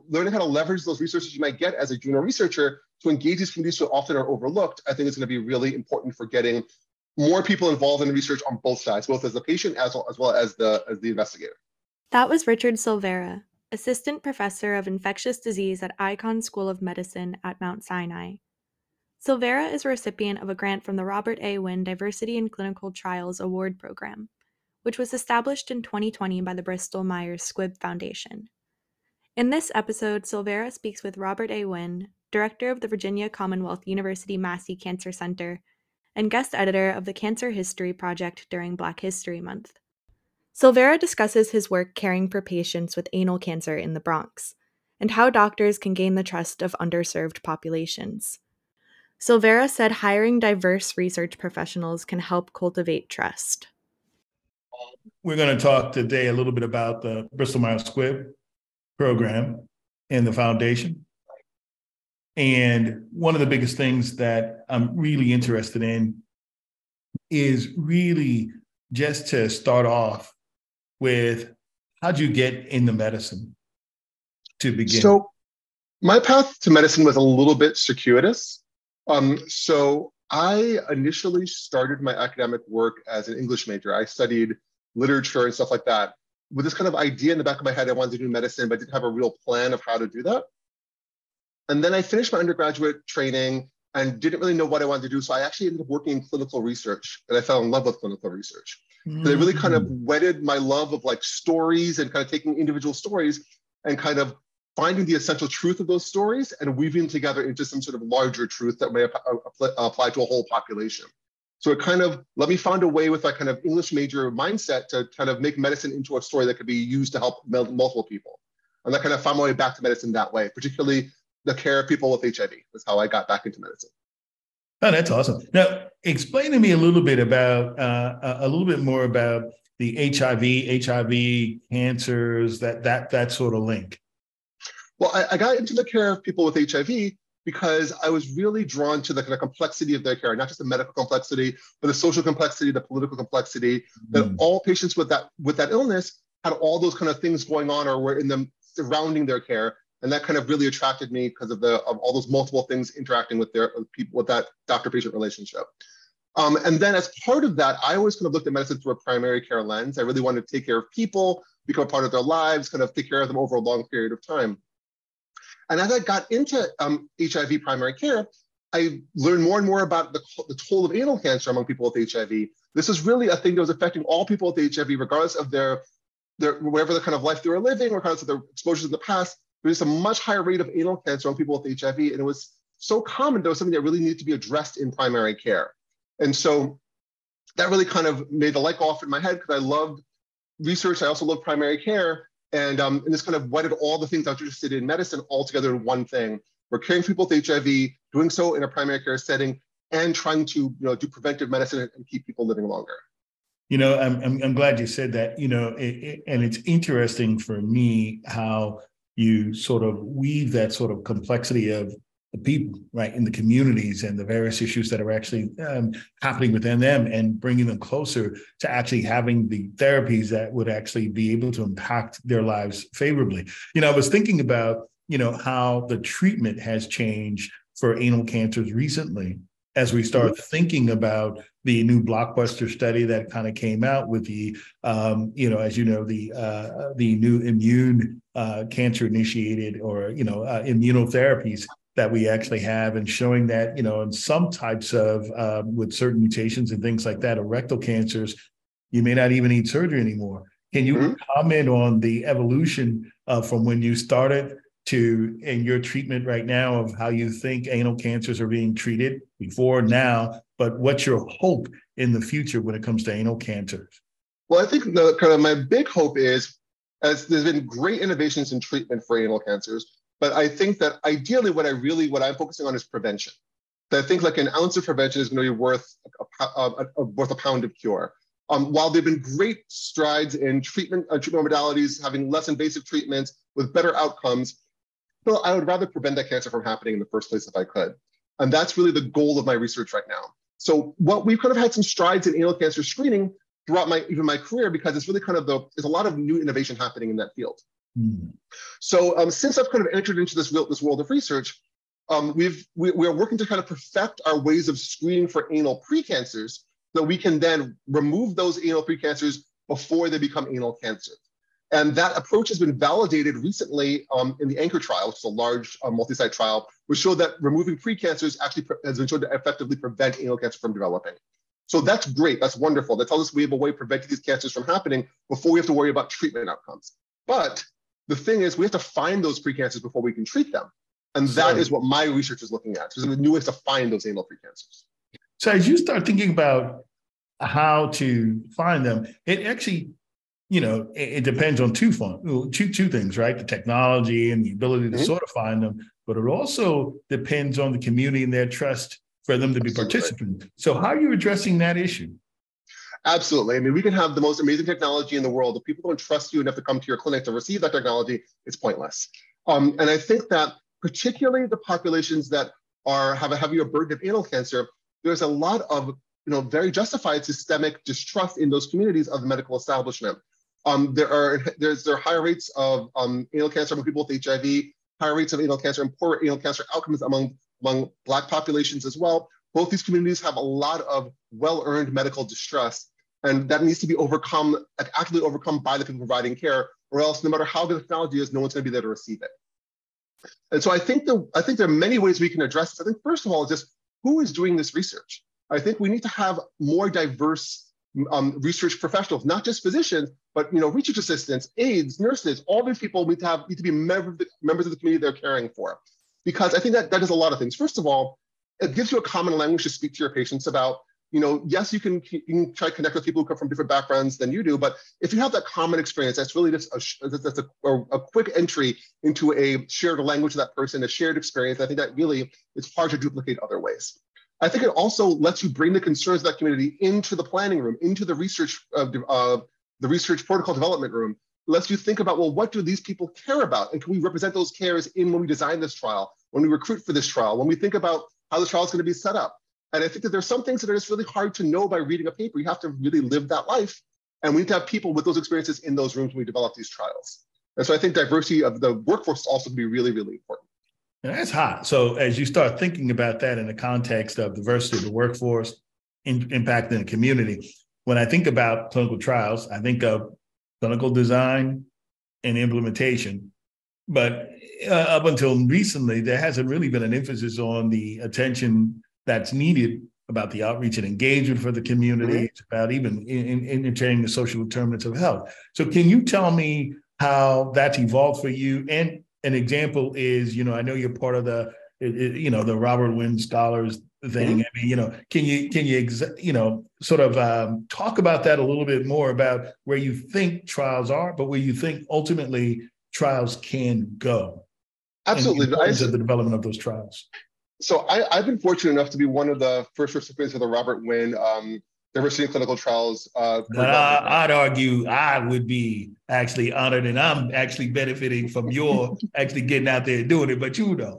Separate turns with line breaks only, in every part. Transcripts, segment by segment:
learning how to leverage those resources you might get as a junior researcher to engage these communities so often are overlooked, I think is going to be really important for getting more people involved in research on both sides, both as the patient as well as the investigator.
That was Richard Silvera, Assistant Professor of Infectious Disease at Icahn School of Medicine at Mount Sinai. Silvera is a recipient of a grant from the Robert A. Wynne Diversity in Clinical Trials Award Program, which was established in 2020 by the Bristol Myers Squibb Foundation. In this episode, Silvera speaks with Robert A. Wynne, Director of the Virginia Commonwealth University Massey Cancer Center, and guest editor of the Cancer History Project during Black History Month. Silvera discusses his work caring for patients with anal cancer in the Bronx, and how doctors can gain the trust of underserved populations. Silvera said hiring diverse research professionals can help cultivate trust.
We're going to talk today a little bit about the Bristol Myers Squibb program and the foundation. And one of the biggest things that I'm really interested in is really just to start off with, how'd you get into medicine to begin?
So my path to medicine was a little bit circuitous. So I initially started my academic work as an English major. I studied literature and stuff like that with this kind of idea in the back of my head. I wanted to do medicine, but didn't have a real plan of how to do that. And then I finished my undergraduate training and didn't really know what I wanted to do. So I actually ended up working in clinical research, and I fell in love with clinical research. So they really kind of wedded my love of like stories and kind of taking individual stories and kind of finding the essential truth of those stories and weaving them together into some sort of larger truth that may apply to a whole population. So it kind of let me find a way with that kind of English major mindset to kind of make medicine into a story that could be used to help multiple people. And that kind of found my way back to medicine that way, particularly the care of people with HIV. That's how I got back into medicine.
Oh, that's awesome. Now, explain to me a little bit about, a little bit more about the HIV cancers, that sort of link.
Well, I got into the care of people with HIV because I was really drawn to the kind of complexity of their care, not just the medical complexity, but the social complexity, the political complexity, that all patients with that illness had all those kind of things going on or were in them surrounding their care. And that kind of really attracted me because of all those multiple things interacting with people with that doctor-patient relationship. And then as part of that, I always kind of looked at medicine through a primary care lens. I really wanted to take care of people, become a part of their lives, kind of take care of them over a long period of time. And as I got into HIV primary care, I learned more and more about the toll of anal cancer among people with HIV. This is really a thing that was affecting all people with HIV, regardless of their whatever the kind of life they were living, regardless of their exposures in the past. There's a much higher rate of anal cancer among people with HIV, and it was so common that it was something that really needed to be addressed in primary care. And so that really kind of made the light go off in my head because I loved research. I also loved primary care. And this kind of wedded all the things I was interested in medicine all together in one thing. We're caring for people with HIV, doing so in a primary care setting, and trying to do preventive medicine and keep people living longer.
I'm glad you said that. And it's interesting for me how you sort of weave that sort of complexity of the people, right, in the communities and the various issues that are actually happening within them and bringing them closer to actually having the therapies that would actually be able to impact their lives favorably. I was thinking about, how the treatment has changed for anal cancers recently as we start thinking about the new blockbuster study that kind of came out with the, as you know, the new immune cancer initiated or, immunotherapies that we actually have, and showing that, in some types of, with certain mutations and things like that, or rectal cancers, you may not even need surgery anymore. Can you comment on the evolution from when you started to in your treatment right now of how you think anal cancers are being treated before, now, but what's your hope in the future when it comes to anal cancers?
Well, I think my big hope is, as there's been great innovations in treatment for anal cancers, but I think that ideally what I'm focusing on is prevention. So I think like an ounce of prevention is going to be worth a pound of cure. While there have been great strides in treatment modalities, having less invasive treatments with better outcomes, still I would rather prevent that cancer from happening in the first place if I could. And that's really the goal of my research right now. So what we've kind of had some strides in anal cancer screening throughout my career, because it's really kind of there's a lot of new innovation happening in that field.
Mm.
So since I've kind of entered into this world of research, we are working to kind of perfect our ways of screening for anal precancers so we can then remove those anal precancers before they become anal cancer. And that approach has been validated recently in the ANCHOR trial, which is a large multi-site trial, which showed that removing precancers actually has been shown to effectively prevent anal cancer from developing. So that's great, that's wonderful. That tells us we have a way of preventing these cancers from happening before we have to worry about treatment outcomes. But the thing is, we have to find those precancers before we can treat them. And that is what my research is looking at. So there's new ways to find those anal precancers.
So as you start thinking about how to find them, it actually, it depends on two things, right? The technology and the ability to sort of find them, but it also depends on the community and their trust for them to be participants. So how are you addressing that issue?
Absolutely. I mean, we can have the most amazing technology in the world. If people don't trust you enough to come to your clinic to receive that technology, it's pointless. And I think that particularly the populations that have a heavier burden of anal cancer, there's a lot of very justified systemic distrust in those communities of the medical establishment. There are higher rates of anal cancer among people with HIV, higher rates of anal cancer and poor anal cancer outcomes among Black populations as well. Both these communities have a lot of well-earned medical distress, and that needs to be actively overcome by the people providing care, or else no matter how good the technology is, no one's going to be there to receive it. And so I think there are many ways we can address this. I think first of all, just who is doing this research? I think we need to have more diverse research professionals, not just physicians, but research assistants, aides, nurses. All these people need to be members of the community they're caring for, because I think that does a lot of things. First of all, it gives you a common language to speak to your patients about. Yes, you can try to connect with people who come from different backgrounds than you do, but if you have that common experience, that's really just a quick entry into a shared language of that person, a shared experience. I think that really is hard to duplicate other ways. I think it also lets you bring the concerns of that community into the planning room, into the research protocol development room. It lets you think about, well, what do these people care about? And can we represent those cares when we design this trial, when we recruit for this trial, when we think about how the trial is going to be set up? And I think that there's some things that are just really hard to know by reading a paper. You have to really live that life. And we need to have people with those experiences in those rooms when we develop these trials. And so I think diversity of the workforce is also going to be really, really important.
And that's hot. So as you start thinking about that in the context of diversity of the workforce, impacting the community, when I think about clinical trials, I think of clinical design and implementation. But up until recently, there hasn't really been an emphasis on the attention that's needed about the outreach and engagement for the community. It's about even entertaining the social determinants of health. So can you tell me how that's evolved for you? And an example is, I know you're part of the Robert Wynn Scholars thing. I mean, can you sort of talk about that a little bit more about where you think trials are, but where you think ultimately trials can go?
Absolutely.
In terms of the development of those trials.
So I've been fortunate enough to be one of the first recipients of the Robert Wynn Diversity in Clinical Trials.
I'd argue I would be actually honored, and I'm actually benefiting from your actually getting out there and doing it, but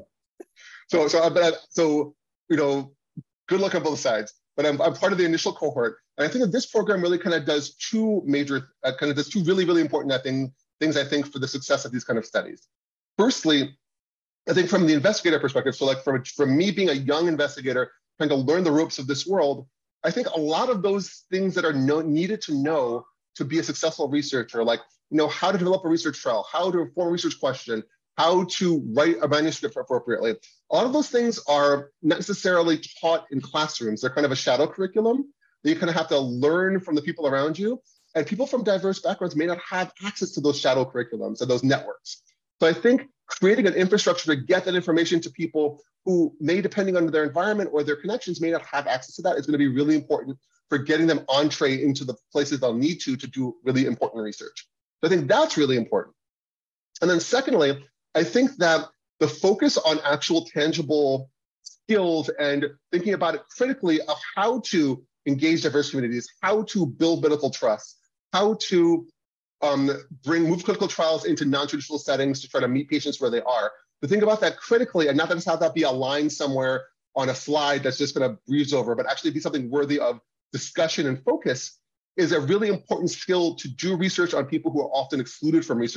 So good luck on both sides. But I'm part of the initial cohort, and I think that this program really kind of does two really, really important things I think for the success of these kind of studies. Firstly, I think from the investigator perspective, so like from me being a young investigator trying to learn the ropes of this world, I think a lot of those things that are needed to know to be a successful researcher, like how to develop a research trial, how to inform a research question, how to write a manuscript appropriately, a lot of those things are not necessarily taught in classrooms. They're kind of a shadow curriculum that you kind of have to learn from the people around you. And people from diverse backgrounds may not have access to those shadow curriculums and those networks. So I think creating an infrastructure to get that information to people who may, depending on their environment or their connections, may not have access to that is going to be really important for getting them entree into the places they'll need to do really important research. So I think that's really important. And then secondly, I think that the focus on actual tangible skills and thinking about it critically of how to engage diverse communities, how to build medical trust, how to move clinical trials into non-traditional settings to try to meet patients where they are. But think about that critically, and not just have that be a line somewhere on a slide that's just going to breeze over, but actually be something worthy of discussion and focus, is a really important skill to do research on people who are often excluded from research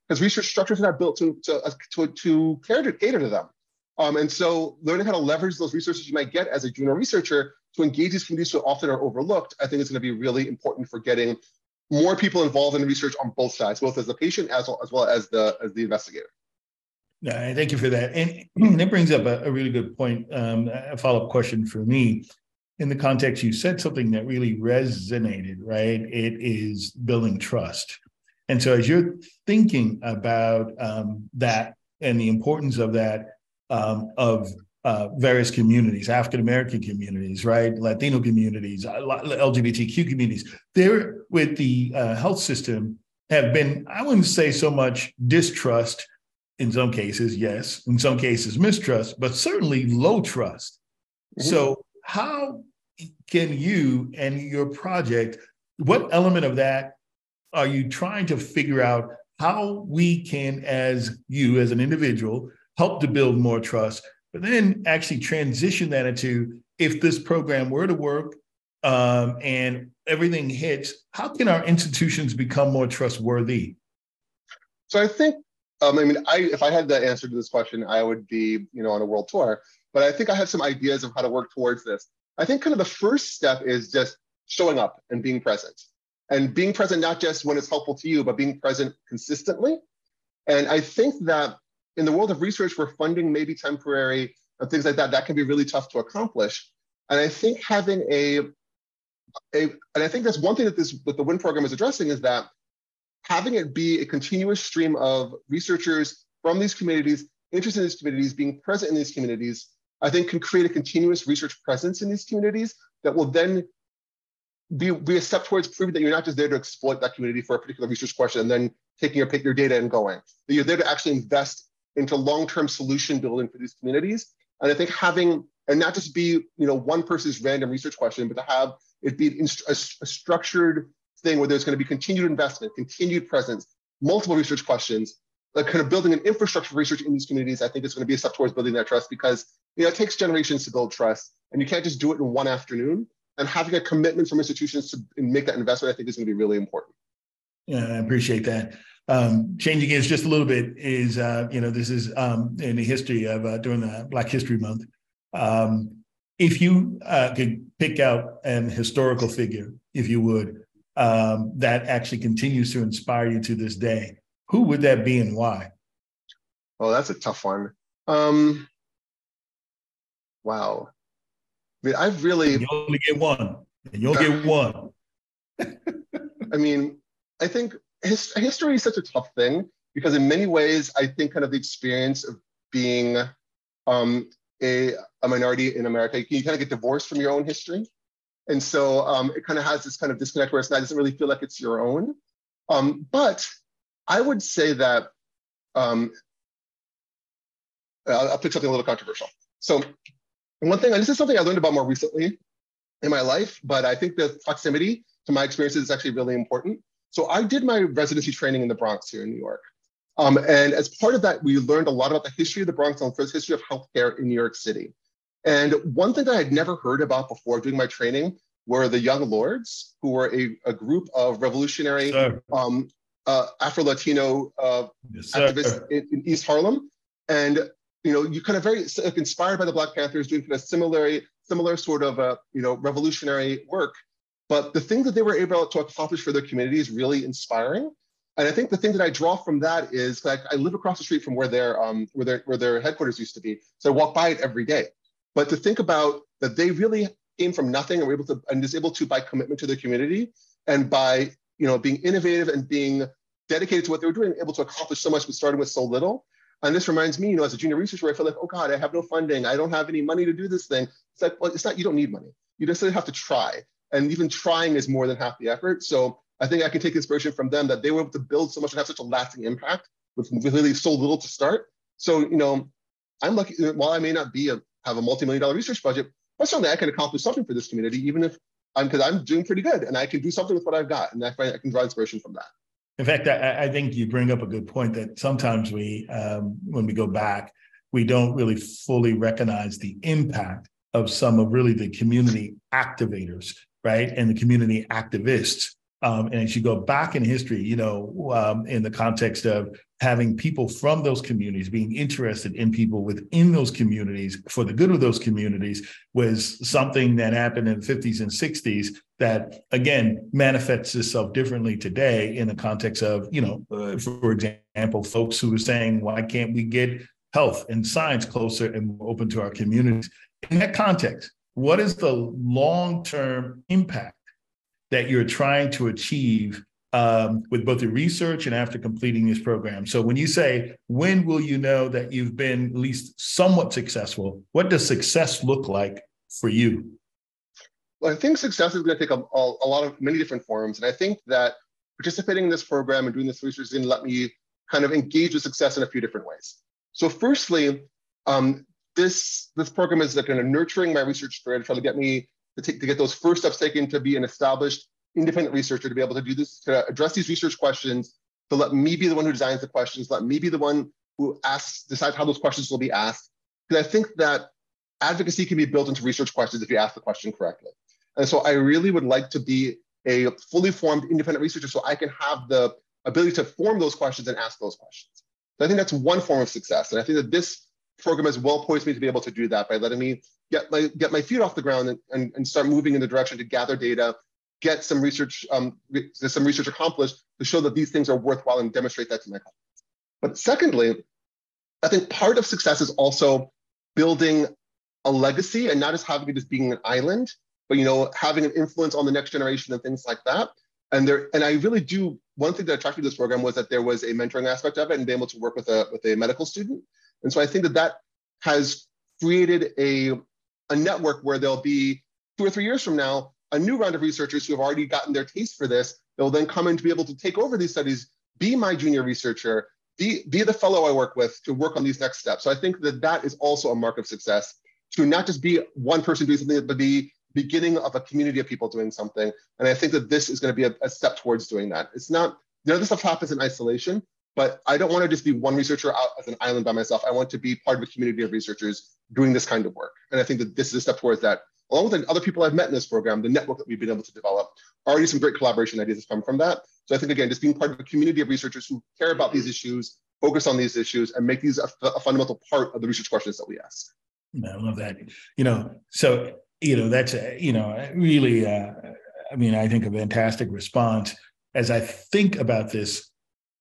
because research structures are not built to cater to them. And so learning how to leverage those resources you might get as a junior researcher to engage these communities so often are overlooked, I think is going to be really important for getting more people involved in research on both sides, both as the patient as well as the investigator.
Yeah, thank you for that. And that brings up a really good point, a follow-up question for me. In the context, you said something that really resonated, right? It is building trust. And so as you're thinking about that and the importance of that, of various communities, African-American communities, right? Latino communities, LGBTQ communities, they're with the health system have been, I wouldn't say so much distrust in some cases, yes, in some cases mistrust, but certainly low trust. Mm-hmm. So how can you and your project, what element of that are you trying to figure out how we can, as you, as an individual, help to build more trust, but then actually transition that into, if this program were to work and everything hits, how can our institutions become more trustworthy?
So I think, if I had the answer to this question, I would be, on a world tour, but I think I have some ideas of how to work towards this. I think kind of the first step is just showing up and being present. And being present not just when it's helpful to you, but being present consistently. And I think that in the world of research where funding may be temporary and things like that, that can be really tough to accomplish. And I think having and I think that's one thing that the WIN program is addressing, is that having it be a continuous stream of researchers from these communities, interested in these communities, being present in these communities, I think can create a continuous research presence in these communities that will then be a step towards proving that you're not just there to exploit that community for a particular research question and then taking your data and going. That you're there to actually invest into long-term solution building for these communities. And I think and not just be, one person's random research question, but to have it be a structured thing where there's going to be continued investment, continued presence, multiple research questions, like kind of building an infrastructure for research in these communities. I think it's going to be a step towards building that trust, because it takes generations to build trust, and you can't just do it in one afternoon. And having a commitment from institutions to make that investment, I think, is going to be really important.
Yeah, I appreciate that. Changing gears just a little bit is, this is in the history of during the Black History Month. If you could pick out an historical figure, if you would, that actually continues to inspire you to this day, who would that be and why?
Oh, that's a tough one. Wow. I've really...
You only get one. You'll get one.
I think history is such a tough thing, because in many ways, I think kind of the experience of being a minority in America, you kind of get divorced from your own history. And so it kind of has this kind of disconnect where it doesn't really feel like it's your own. But I would say that, I'll pick something a little controversial. So one thing, and this is something I learned about more recently in my life, but I think the proximity to my experiences is actually really important. So I did my residency training in the Bronx here in New York. And as part of that, we learned a lot about the history of the Bronx and the history of healthcare in New York City. And one thing that I had never heard about before doing my training were the Young Lords, who were a group of revolutionary Afro-Latino activists in East Harlem. And you kind of very inspired by the Black Panthers, doing kind of similar sort of revolutionary work. But the things that they were able to accomplish for their community is really inspiring. And I think the thing that I draw from that is, like, I live across the street from where their headquarters used to be, so I walk by it every day. But to think about that, they really came from nothing and were able to by commitment to their community and by being innovative and being dedicated to what they were doing, able to accomplish so much, but starting with so little. And this reminds me, as a junior researcher, I feel like, oh God, I have no funding. I don't have any money to do this thing. It's like, well, it's not, you don't need money. You just have to try. And even trying is more than half the effort. So I think I can take inspiration from them, that they were able to build so much and have such a lasting impact with really so little to start. So, I'm lucky, while I may not have a multi-million-dollar research budget, but certainly I can accomplish something for this community, even if because I'm doing pretty good and I can do something with what I've got. And I find I can draw inspiration from that.
In fact, I think you bring up a good point that sometimes we, when we go back, we don't really fully recognize the impact of some of really the community activators, right? And the community activists. And as you go back in history, in the context of having people from those communities, being interested in people within those communities for the good of those communities, was something that happened in the 50s and 60s that, again, manifests itself differently today in the context of, for example, folks who are saying, why can't we get health and science closer and more open to our communities? In that context, what is the long-term impact that you're trying to achieve with both the research and after completing this program? So when you say, when will you know that you've been at least somewhat successful, what does success look like for you?
Well, I think success is going to take many different forms. And I think that participating in this program and doing this research is going to let me kind of engage with success in a few different ways. So firstly, this program is kind of nurturing my research spirit, trying to get me to get those first steps taken to be an established independent researcher, to be able to do this, to address these research questions, to let me be the one who designs the questions, let me be the one who decides how those questions will be asked. Because I think that advocacy can be built into research questions if you ask the question correctly. And so I really would like to be a fully formed independent researcher so I can have the ability to form those questions and ask those questions. So I think that's one form of success. And I think that this program has well poised me to be able to do that by letting me get my feet off the ground and start moving in the direction to gather data, get some research accomplished to show that these things are worthwhile and demonstrate that to my colleagues. But secondly, I think part of success is also building a legacy and not just having it as being an island, but having an influence on the next generation and things like that. And I really do. One thing that attracted me to this program was that there was a mentoring aspect of it and being able to work with a medical student. And so I think that has created a network where there'll be 2 or 3 years from now, a new round of researchers who have already gotten their taste for this. They'll then come in to be able to take over these studies, be my junior researcher, be the fellow I work with to work on these next steps. So I think that is also a mark of success, to not just be one person doing something, but be beginning of a community of people doing something. And I think that this is going to be a step towards doing that. It's not, this stuff happens in isolation, but I don't want to just be one researcher out as an island by myself. I want to be part of a community of researchers doing this kind of work. And I think that this is a step towards that. Along with the other people I've met in this program, the network that we've been able to develop, already some great collaboration ideas have come from that. So I think, again, just being part of a community of researchers who care about these issues, focus on these issues, and make these a fundamental part of the research questions that we ask.
I love that. So, that's, really, I think a fantastic response. As I think about this,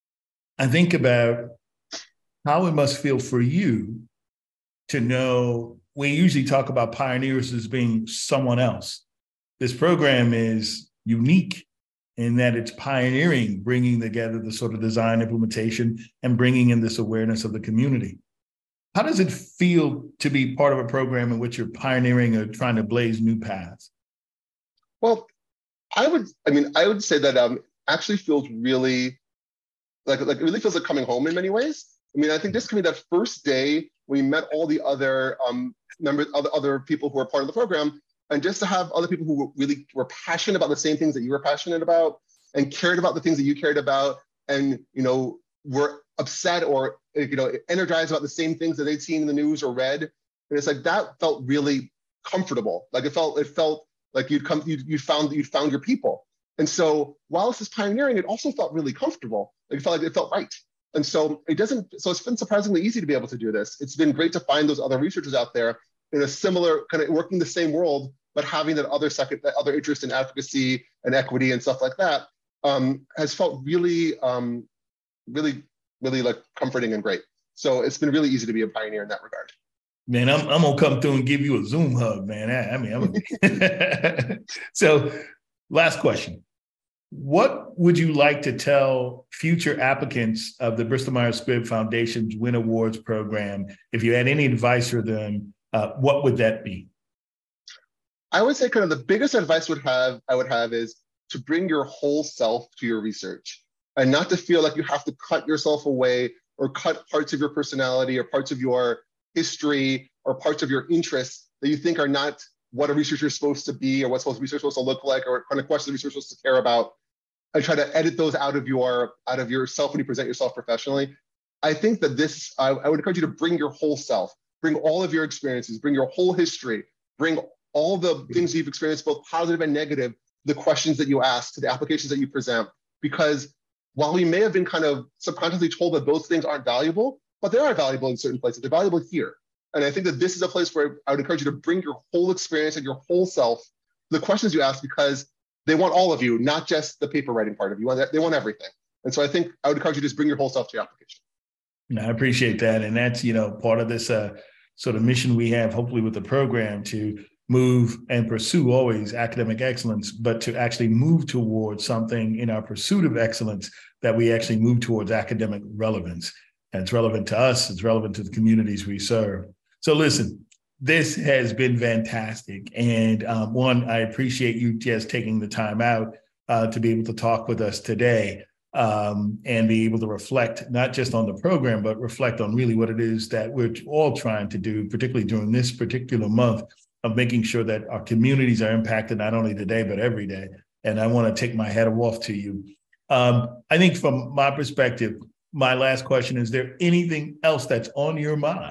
I think about how it must feel for you to know, we usually talk about pioneers as being someone else. This program is unique in that it's pioneering, bringing together the sort of design implementation and bringing in this awareness of the community. How does it feel to be part of a program in which you're pioneering or trying to blaze new paths?
Well, I would say that actually feels really like it really feels like coming home in many ways. I think this can be that first day we met all the other other people who are part of the program, and just to have other people who really were passionate about the same things that you were passionate about and cared about the things that you cared about, and were upset or energized about the same things that they'd seen in the news or read. And it's like that felt really comfortable. Like it felt like you'd found your people. And so while this is pioneering, it also felt really comfortable. Like it felt right. And so it's been surprisingly easy to be able to do this. It's been great to find those other researchers out there in a similar kind of working the same world, but having that other interest in advocacy and equity and stuff like that has felt really, really like comforting and great. So it's been really easy to be a pioneer in that regard.
Man, I'm gonna come through and give you a Zoom hug, man. So last question. What would you like to tell future applicants of the Bristol Myers Squibb Foundation's Win Awards program? If you had any advice for them, what would that be?
I would say kind of the biggest advice I would have is to bring your whole self to your research, and not to feel like you have to cut yourself away or cut parts of your personality or parts of your history or parts of your interests that you think are not what a researcher is supposed to be or what research is supposed to look like or kind of questions research is supposed to care about, and try to edit those out of yourself when you present yourself professionally. I think that I would encourage you to bring your whole self, bring all of your experiences, bring your whole history, bring all the things you've experienced, both positive and negative, the questions that you ask, to the applications that you present, because while we may have been kind of subconsciously told that those things aren't valuable, but they are valuable in certain places. They're valuable here. And I think that this is a place where I would encourage you to bring your whole experience and your whole self to the questions you ask, because they want all of you, not just the paper writing part of you. They want everything. And so I think I would encourage you to just bring your whole self to your application.
I appreciate that. And that's, part of this sort of mission we have, hopefully with the program, to move and pursue always academic excellence, but to actually move towards something in our pursuit of excellence that we actually move towards academic relevance. And it's relevant to us, it's relevant to the communities we serve. So listen, this has been fantastic. And one, I appreciate you just taking the time out to be able to talk with us today. And be able to reflect not just on the program, but reflect on really what it is that we're all trying to do, particularly during this particular month, of making sure that our communities are impacted not only today, but every day. And I want to take my hat off to you. I think from my perspective, my last question, is there anything else that's on your mind?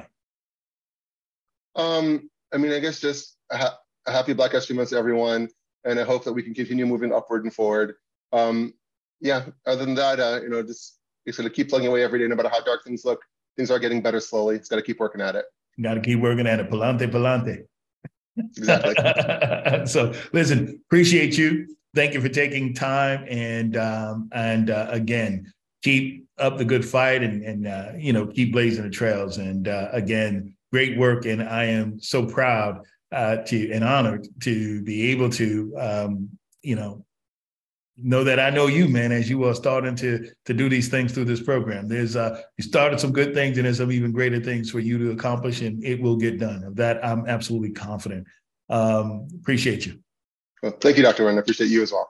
I guess just a happy Black History Month to everyone. And I hope that we can continue moving upward and forward. Other than that, just sort of keep plugging away every day, no matter how dark things look. Things are getting better slowly. It's got to keep working at it.
Got to keep working at it. Palante, palante.
Exactly.
So listen, appreciate you. Thank you for taking time. And again, keep up the good fight and keep blazing the trails. And again, great work. And I am so proud and honored to be able to, know that I know you, man, as you are starting to do these things through this program. There's you started some good things, and there's some even greater things for you to accomplish, and it will get done. Of that, I'm absolutely confident. Appreciate you.
Well, thank you, Dr. Wren. I appreciate you as well.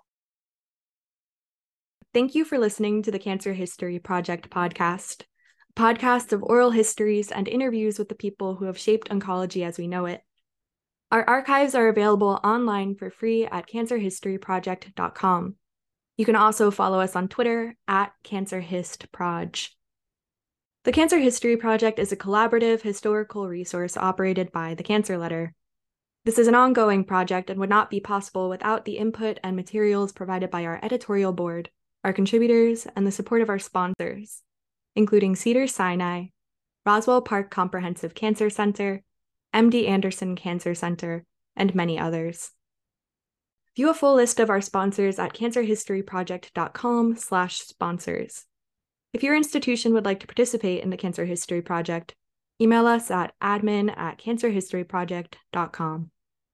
Thank you for listening to the Cancer History Project podcast, a podcast of oral histories and interviews with the people who have shaped oncology as we know it. Our archives are available online for free at cancerhistoryproject.com. You can also follow us on Twitter at CancerHistProj. The Cancer History Project is a collaborative historical resource operated by the Cancer Letter. This is an ongoing project and would not be possible without the input and materials provided by our editorial board, our contributors, and the support of our sponsors, including Cedars-Sinai, Roswell Park Comprehensive Cancer Center, MD Anderson Cancer Center, and many others. View a full list of our sponsors at cancerhistoryproject.com/sponsors. If your institution would like to participate in the Cancer History Project, email us at admin@cancerhistoryproject.com.